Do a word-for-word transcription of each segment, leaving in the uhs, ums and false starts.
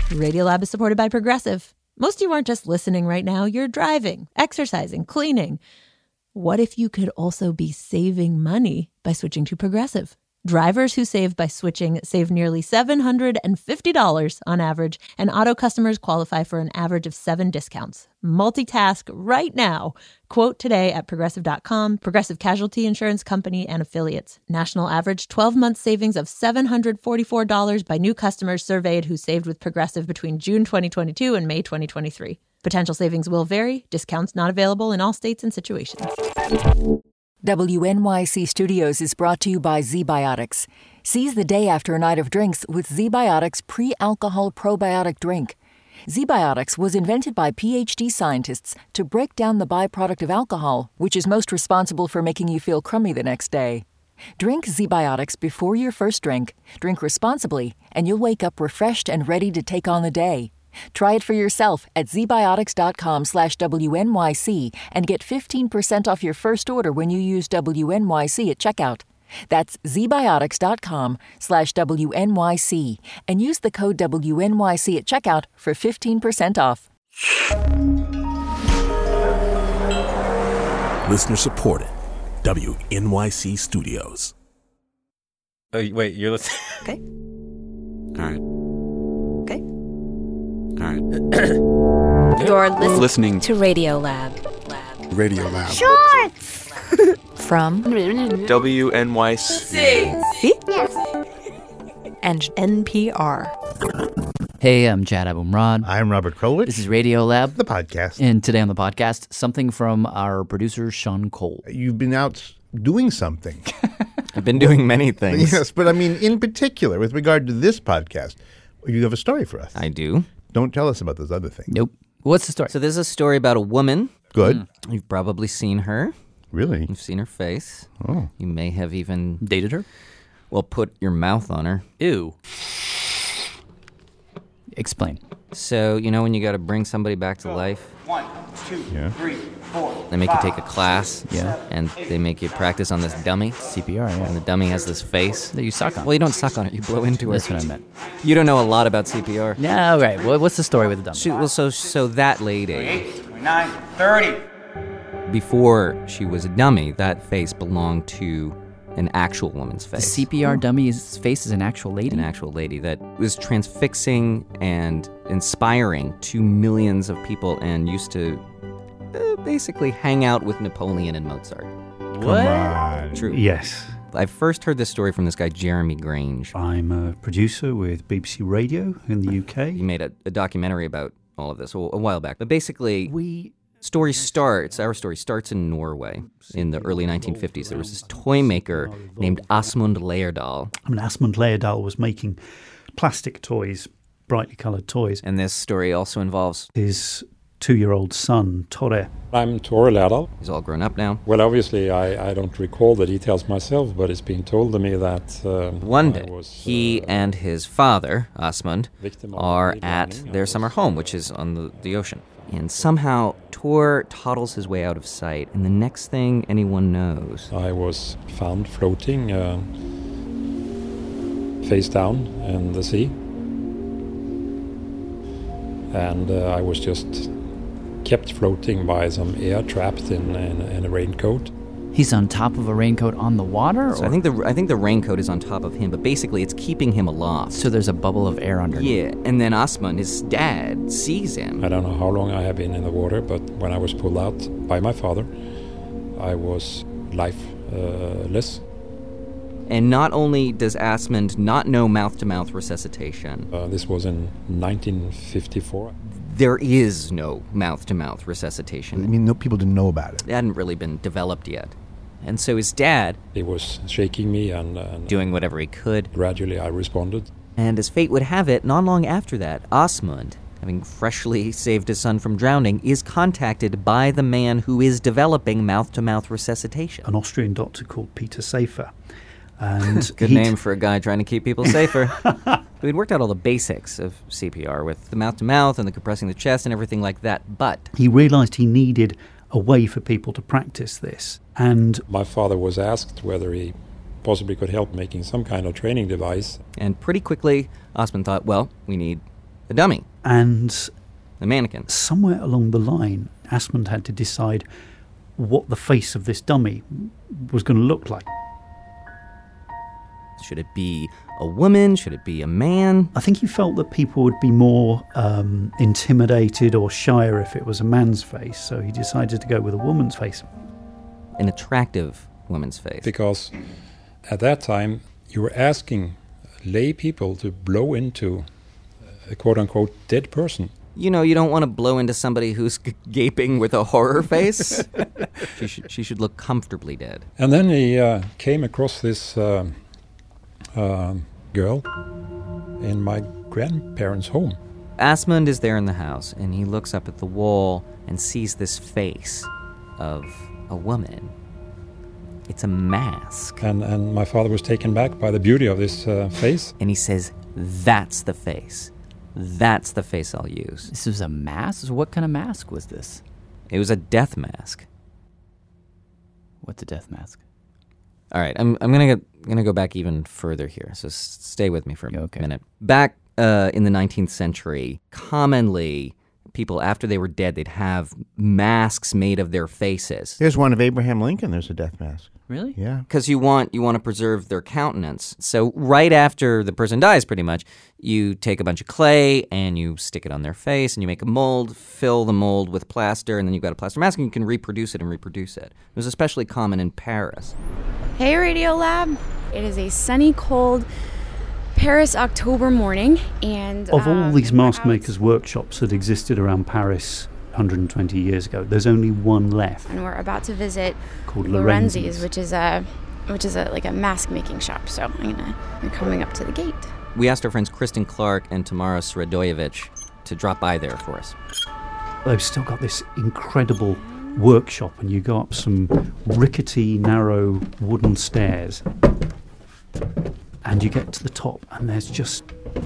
Radiolab is supported by Progressive. Most of you aren't just listening right now. You're driving, exercising, cleaning. What if you could also be saving money by switching to Progressive? Drivers who save by switching save nearly seven hundred fifty dollars on average, and auto customers qualify for an average of seven discounts. Multitask right now. Quote today at Progressive dot com. Progressive Casualty Insurance Company and Affiliates. National average twelve-month savings of seven hundred forty-four dollars by new customers surveyed who saved with Progressive between June twenty twenty-two and May twenty twenty-three. Potential savings will vary. Discounts not available in all states and situations. W N Y C Studios is brought to you by ZBiotics. Seize the day after a night of drinks with ZBiotics pre-alcohol probiotic drink. ZBiotics was invented by P H D scientists to break down the byproduct of alcohol, which is most responsible for making you feel crummy the next day. Drink ZBiotics before your first drink. Drink responsibly, and you'll wake up refreshed and ready to take on the day. Try it for yourself at zbiotics.com slash WNYC and get fifteen percent off your first order when you use W N Y C at checkout. That's zbiotics.com slash WNYC and use the code W N Y C at checkout for fifteen percent off. Listener supported. W N Y C Studios. Oh, wait, you're listening? Okay. All right. Okay. All right. You're listening, listening to Radiolab. Lab. Radiolab. Shorts! From W N Y C. See? Yes. And N P R. Hey, I'm Jad Abumrad. I'm Robert Krulwich. This is Radiolab, the podcast. And today on the podcast, something from our producer, Sean Cole. You've been out doing something. I've been doing many things. Yes, but I mean, in particular, with regard to this podcast, you have a story for us. I do. Don't tell us about those other things. Nope. What's the story? So this is a story about a woman. Good. Mm. You've probably seen her. Really? You've seen her face. Oh. You may have even, Dated her? well, put your mouth on her. Ew. Explain. So, you know when you got to bring somebody back to life? One, two, Yeah. three, four. They make you take a class. Yeah. And they make you practice on this dummy. C P R, And yeah. the dummy has this face. That you suck on. Well, you don't suck on it. You blow into That's it. what I meant. You don't know a lot about C P R. Yeah, all right. Well, what's the story with the dummy? She, well, so so that lady, twenty-eight, twenty-nine, thirty. before she was a dummy, that face belonged to an actual woman's The face. C P R dummy's face is an actual lady? An actual lady that was transfixing and inspiring to millions of people and used to uh, basically hang out with Napoleon and Mozart. What? Come on. True. Yes. I first heard this story from this guy, Jeremy Grange. I'm a producer with B B C Radio in the U K. He made a, a documentary about all of this a, a while back. But basically, We... story starts, our story starts in Norway in the early nineteen fifties. There was this toy maker named Asmund Layerdal. I mean, Asmund Layerdal was making plastic toys, brightly coloured toys. And this story also involves, His two-year-old son, Tore, I'm Tore Lærdal. he's all grown up now. Well, obviously, I, I don't recall the details myself, but it's been told to me that uh, One I day, was, he uh, and his father, Asmund, victim of are a at landing. I their was, summer home, which is on the, the ocean. And somehow, Tor toddles his way out of sight, and the next thing anyone knows, I was found floating uh, face down in the sea. And uh, I was just kept floating by some air trapped in, in, in a raincoat. He's on top of a raincoat on the water? so or- I think the I think the raincoat is on top of him, but basically it's keeping him aloft. So there's a bubble of air underneath. Yeah, and then Asmund, his dad, sees him. I don't know how long I have been in the water, but when I was pulled out by my father, I was lifeless. And not only does Asmund not know mouth-to-mouth resuscitation, Uh, this was in nineteen fifty-four. there is no mouth-to-mouth resuscitation. I mean, no people didn't know about it. It hadn't really been developed yet. And so his dad, He was shaking me, and, and doing whatever he could, gradually I responded. and as fate would have it, not long after that, Asmund, having freshly saved his son from drowning, is contacted by the man who is developing mouth-to-mouth resuscitation. an Austrian doctor called Peter Safer. And Good he'd- name for a guy trying to keep people safer. We'd worked out all the basics of C P R with the mouth-to-mouth and the compressing the chest and everything like that, but He realised he needed a way for people to practice this. And My father was asked whether he possibly could help making some kind of training device. and pretty quickly, Asmund thought, well, we need The dummy. And the mannequin. Somewhere along the line, Asmund had to decide what the face of this dummy was going to look like. Should it be a woman? Should it be a man? I think he felt that people would be more um, intimidated or shyer if it was a man's face, so he decided to go with a woman's face. An attractive woman's face. Because at that time, you were asking lay people to blow into a quote-unquote dead person. You know, you don't want to blow into somebody who's g- gaping with a horror face. she, should, she should look comfortably dead. And then he uh, came across this uh, uh, girl in my grandparents' home. Asmund is there in the house, and he looks up at the wall and sees this face of a woman. It's a mask. And, and my father was taken back by the beauty of this uh, face. And he says, that's the face. That's the face I'll use. This was a mask? What kind of mask was this? It was a death mask. What's a death mask? All right, I'm I'm gonna go, gonna go back even further here. So s- stay with me for a okay. minute. Back uh, in the nineteenth century, commonly people after they were dead, they'd have masks made of their faces. There's one of Abraham Lincoln. There's a death mask. Really? Yeah. Because you want you want to preserve their countenance. So right after the person dies, pretty much, you take a bunch of clay and you stick it on their face and you make a mold, fill the mold with plaster, and then you've got a plaster mask and you can reproduce it and reproduce it. It was especially common in Paris. Hey, Radiolab. It is a sunny, cold Paris October morning, and Of all um, these mask makers' workshops that existed around Paris one hundred twenty years ago, there's only one left. And we're about to visit called Lorenzi's, which is a which is a like a mask making shop. So I'm gonna we're coming up to the gate. We asked our friends Kristen Clark and Tamara Sradojevic to drop by there for us. They've still got this incredible workshop, and you go up some rickety, narrow wooden stairs, and you get to the top, and there's just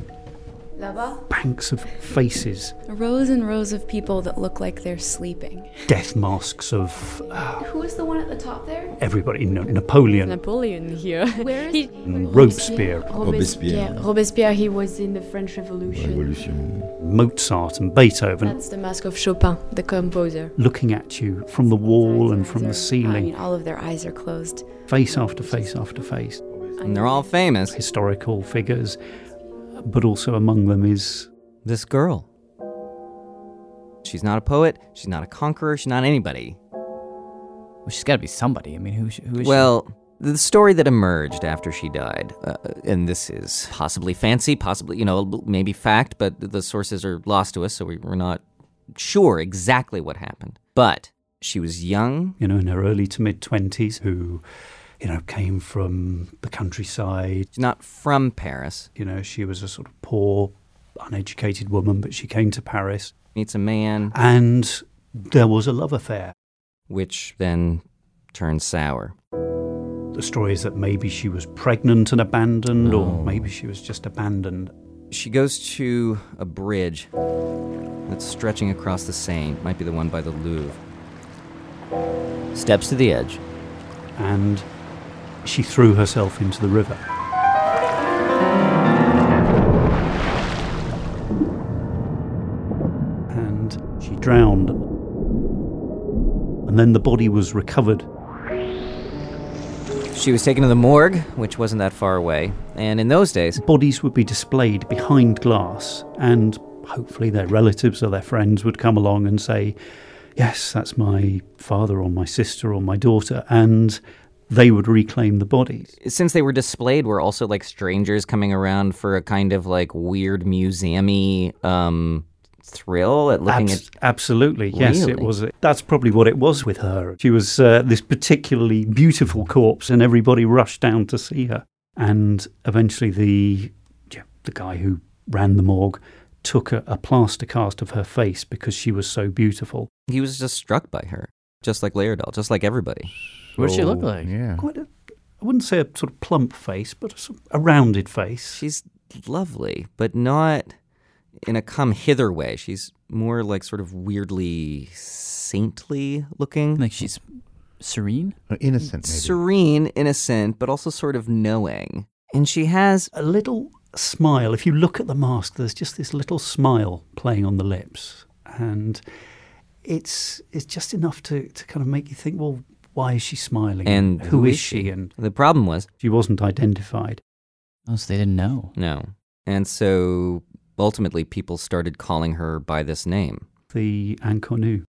banks of faces. Rows and rows of people that look like they're sleeping. Death masks of uh, Who is the one at the top there? everybody. No, Napoleon, Napoleon here. Where is he? Robespierre, Robespierre. Robespierre, he was in the French Revolution. Mozart and Beethoven. That's the mask of Chopin, the composer. Looking at you from the wall and from the I ceiling. mean, all of their eyes are closed. Face after face after face. And they're all famous. Historical figures, but also among them is this girl. She's not a poet. She's not a conqueror. She's not anybody. Well, she's got to be somebody. I mean, who, who is well, she? Well, the story that emerged after she died, uh, and this is possibly fancy, possibly, you know, maybe fact, but the sources are lost to us, so we, we're not sure exactly what happened. But she was young. You know, in her early to mid-twenties, who, you know, came from the countryside. She's not from Paris. You know, she was a sort of poor, uneducated woman, but she came to Paris. Meets a man. And there was a love affair. Which then turned sour. The story is that maybe she was pregnant and abandoned, oh. or maybe she was just abandoned. She goes to a bridge that's stretching across the Seine. Might be the one by the Louvre. Steps to the edge. And she threw herself into the river. And she drowned. And then the body was recovered. She was taken to the morgue, which wasn't that far away. And in those days, bodies would be displayed behind glass, and hopefully their relatives or their friends would come along and say, yes, that's my father or my sister or my daughter, and they would reclaim the bodies. Since they were displayed, were also like strangers coming around for a kind of like weird museum-y um, thrill at looking Abs- at... Absolutely, yes. Really? It was. A, that's probably what it was with her. She was uh, this particularly beautiful corpse, and everybody rushed down to see her. And eventually the yeah, the guy who ran the morgue took a, a plaster cast of her face because she was so beautiful. He was just struck by her, just like Laerdal, just like everybody. What does she look like? Yeah. Quite a, I wouldn't say a sort of plump face, but a, sort of a rounded face. She's lovely, but not in a come-hither way. She's more like sort of weirdly saintly looking. Like she's serene? Or innocent, maybe. Serene, innocent, but also sort of knowing. And she has a little smile. If you look at the mask, there's just this little smile playing on the lips. And it's it's just enough to, to kind of make you think, well, why is she smiling? And who is she? And the problem was she wasn't identified. Oh, so they didn't know. No. And so ultimately people started calling her by this name. The inconnu.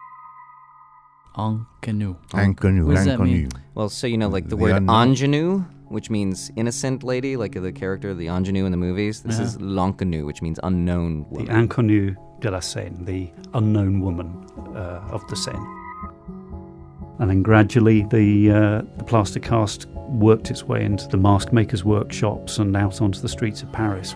Inconnu. Inconnu. What does that mean? Well, so you know, like the, The word unknown. ingenue, which means innocent lady, like the character, the ingenue in the movies. This Yeah. is l'inconnu, which means unknown woman. The inconnu de la Seine, the unknown woman uh, of the Seine. And then gradually the, uh, the plaster cast worked its way into the mask makers' workshops and out onto the streets of Paris.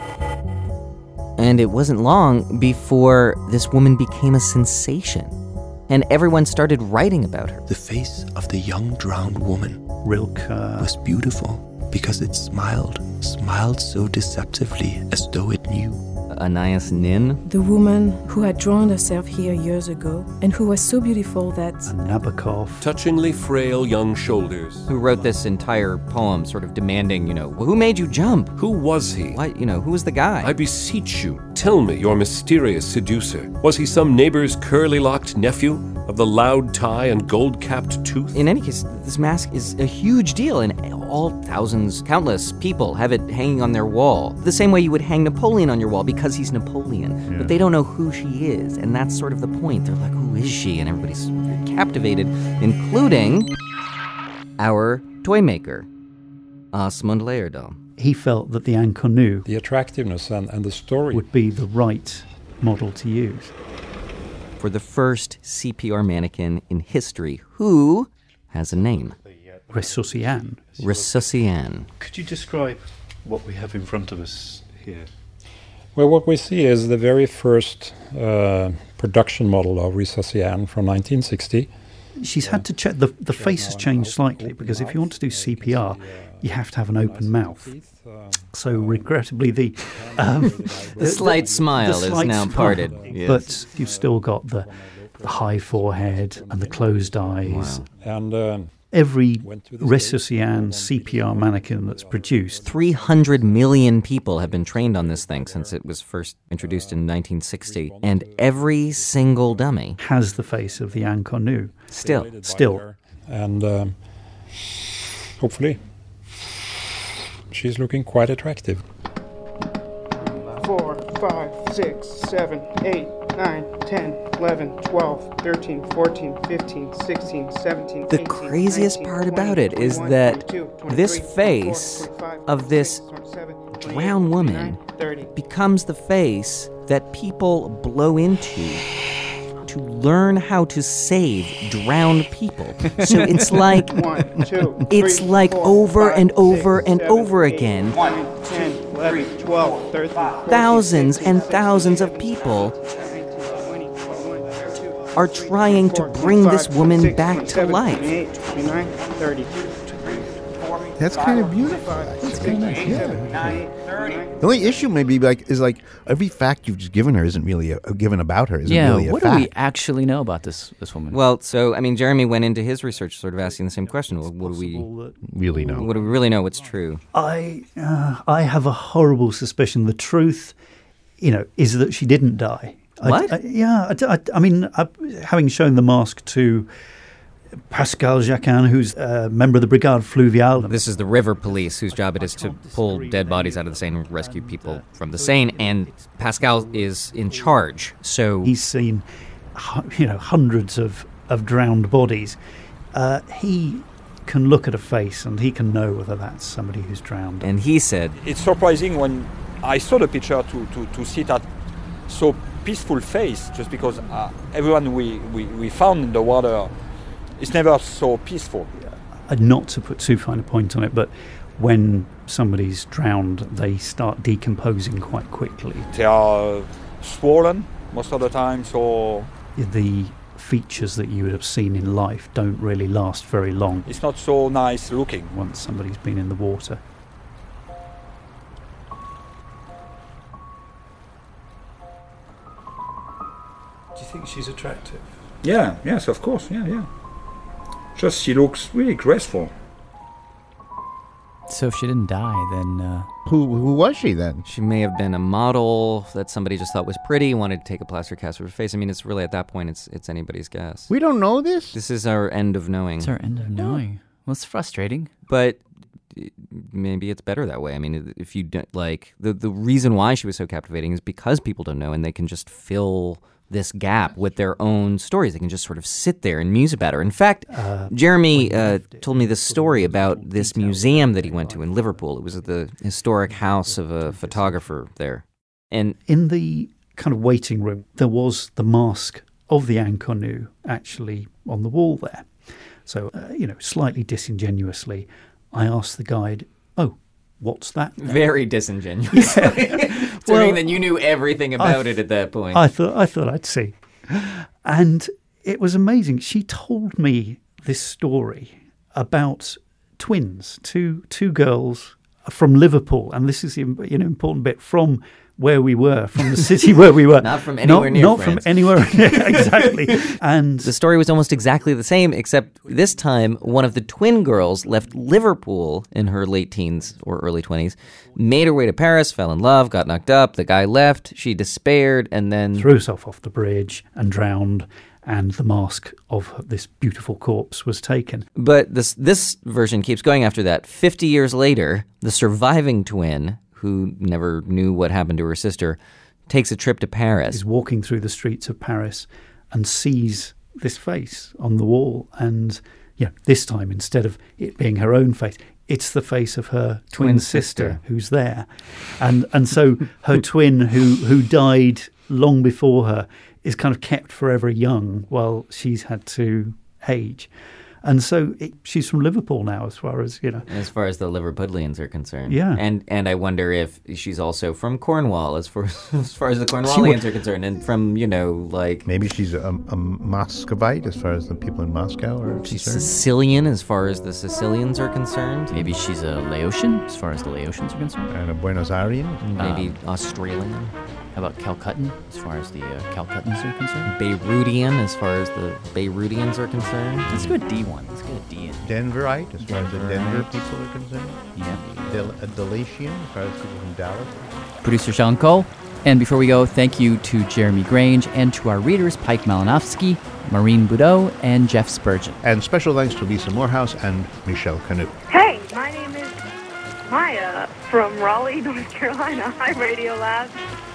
And it wasn't long before this woman became a sensation. And everyone started writing about her. The face of the young drowned woman Rilke was beautiful because it smiled, smiled so deceptively as though it knew. Anais Nin. The woman who had drowned herself here years ago and who was so beautiful that... Nabokov. Touchingly frail young shoulders. Who wrote this entire poem sort of demanding, you know, well, who made you jump? Who was he? Why, you know, who was the guy? I beseech you, tell me your mysterious seducer. Was he some neighbor's curly-locked nephew of the loud tie and gold-capped tooth? In any case, this mask is a huge deal, and all thousands, countless people have it hanging on their wall. The same way you would hang Napoleon on your wall because he's Napoleon. Yeah. But they don't know who she is, and that's sort of the point. They're like, who is she? And everybody's captivated, including our toy maker, Asmund Layerdal. He felt that the inconnu, the attractiveness and, and the story, would be the right model to use. For the first C P R mannequin in history, who has a name. Ressuscian. Ressuscian. Could you describe what we have in front of us here? Well, what we see is the very first uh, production model of Ressuscian from nineteen sixty. She's had to check, the, the face has changed slightly, because if you want to do C P R, you have to have an open mouth. So regrettably, the... Um, the slight the, smile the is slight now smile, parted. Yes. But you've still got the, the high forehead and the closed eyes. Wow. And... Um, Every Ressuscian C P R mannequin that's produced. three hundred million people have been trained on this thing since it was first introduced in nineteen sixty. And every single dummy has the face of the inconnu. Still. Still. And um, hopefully she's looking quite attractive. Four, five, six, seven, eight, nine, ten, eleven, twelve, thirteen, fourteen, fifteen, sixteen, seventeen, The craziest part about it is that this face of this drowned woman becomes the face that people blow into to learn how to save drowned people. So it's like it's like over and over and over again. Thousands and thousands of people are trying to bring this woman back to life. That's kind of beautiful. That's kind of nice. Yeah. The only issue maybe like is like every fact you've just given her isn't really a, given about her isn't yeah, really a what fact. do we actually know about this this woman? Well, so I mean, Jeremy went into his research sort of asking the same question. Well, what do we really know? What do we really know? What's true? I uh, I have a horrible suspicion. The truth, you know, is that she didn't die. What? I, I, yeah, I, I, I mean, I, having shown the mask to Pascal Jacquin, who's a member of the Brigade Fluviale. This is the river police whose job it is to pull dead bodies out of the Seine and rescue people from the Seine, and Pascal is in charge. So he's seen, you know, hundreds of, of drowned bodies. Uh, he can look at a face and he can know whether that's somebody who's drowned. And he said, it's surprising when I saw the picture to, to, to see that so peaceful face, just because uh, everyone we, we, we found in the water, it's never so peaceful. Uh, not to put too fine a point on it, but when somebody's drowned, they start decomposing quite quickly. They are swollen most of the time, so... The features that you would have seen in life don't really last very long. It's not so nice looking. Once somebody's been in the water. Do you think she's attractive? Yeah, yes, of course, yeah, yeah. Just she looks really graceful. So if she didn't die, then... Uh... Who who was she then? She may have been a model that somebody just thought was pretty, wanted to take a plaster cast of her face. I mean, it's really, at that point, it's it's anybody's guess. We don't know this? This is our end of knowing. It's our end of knowing. Well, it's frustrating. But maybe it's better that way. I mean, if you don't, like, the, the reason why she was so captivating is because people don't know, and they can just fill this gap with their own stories. They can just sort of sit there and muse about her. In fact, uh, Jeremy uh, told me this story about this museum that he went to in Liverpool. It was at the historic house of a photographer there. And in the kind of waiting room, there was the mask of the Inconnu actually on the wall there. So, uh, you know, slightly disingenuously, I asked the guide, oh, what's that then? Very disingenuous. Yeah. Well, mean that you knew everything about th- it at that point. I thought I thought I'd see. And it was amazing. She told me this story about twins, two two girls from Liverpool. And this is the you know, important bit, from where we were, from the city where we were. Not from anywhere not, near Not France. from anywhere near, exactly. And the story was almost exactly the same, except this time one of the twin girls left Liverpool in her late teens or early twenties, made her way to Paris, fell in love, got knocked up, the guy left, she despaired, and then... threw herself off the bridge and drowned, and the mask of this beautiful corpse was taken. But this this version keeps going after that. Fifty years later, the surviving twin, who never knew what happened to her sister, takes a trip to Paris. He's walking through the streets of Paris and sees this face on the wall. And yeah, this time, instead of it being her own face, it's the face of her twin, twin sister, sister who's there. And and so her twin, who who died long before her, is kind of kept forever young while she's had to age. And so it, she's from Liverpool now, as far as, you know. As far as the Liverpudlians are concerned. Yeah. And and I wonder if she's also from Cornwall, as far as, far as the Cornwallians are concerned. And from, you know, like... Maybe she's a, a Muscovite, as far as the people in Moscow are She's concerned. Sicilian, as far as the Sicilians are concerned. Maybe she's a Laotian, as far as the Laotians are concerned. And a Buenos Aires. Maybe um, Australian. How about Calcuttan, as far as the uh, Calcuttans are concerned? Beiroutian, as far as the Beiroutians are concerned. Let's go D one. Let's go D in. Denverite, as far as the Denver Denverite. people are concerned. Yeah. Del- a Dalatian, as far as people from Dallas. Producer Sean Cole. And before we go, thank you to Jeremy Grange and to our readers, Pike Malinowski, Maureen Boudreau, and Jeff Spurgeon. And special thanks to Lisa Morehouse and Michelle Canoe. Hey, my name is Maya from Raleigh, North Carolina. Hi, Radiolab.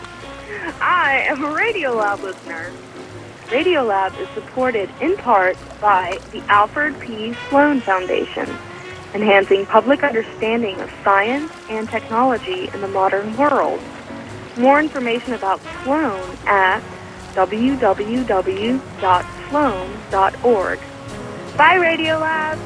I am a Radiolab listener. Radiolab is supported in part by the Alfred P. Sloan Foundation, enhancing public understanding of science and technology in the modern world. More information about Sloan at w w w dot sloan dot org. Bye, Radiolab!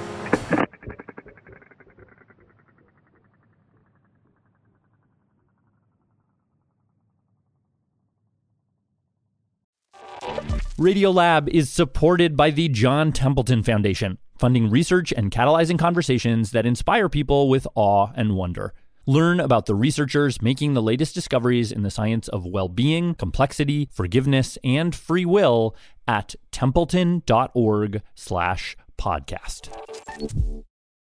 Radiolab is supported by the John Templeton Foundation, funding research and catalyzing conversations that inspire people with awe and wonder. Learn about the researchers making the latest discoveries in the science of well-being, complexity, forgiveness, and free will at templeton dot org slash podcast.